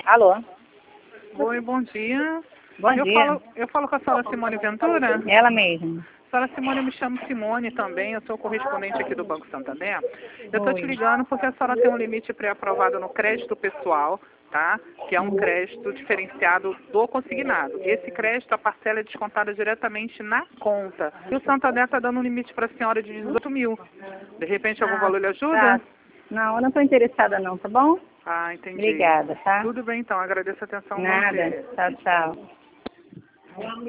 Alô? Oi, bom dia. Bom dia. Eu falo com a senhora Simone Ventura? Ela mesma. Senhora Simone, eu me chamo Simone também, eu sou correspondente aqui do Banco Santander. Eu estou te Oi. ligando porque a senhora tem um limite pré-aprovado no crédito pessoal, tá? Que é um crédito diferenciado do consignado. Esse crédito, a parcela é descontada diretamente na conta. E o Santander está dando um limite para a senhora de 18 mil. De repente, algum valor lhe ajuda? Tá. Não, eu não estou interessada não, tá bom? Ah, entendi. Obrigada, tá? Tudo bem, então. Agradeço a atenção. Bom Nada. dia. Tchau, tchau.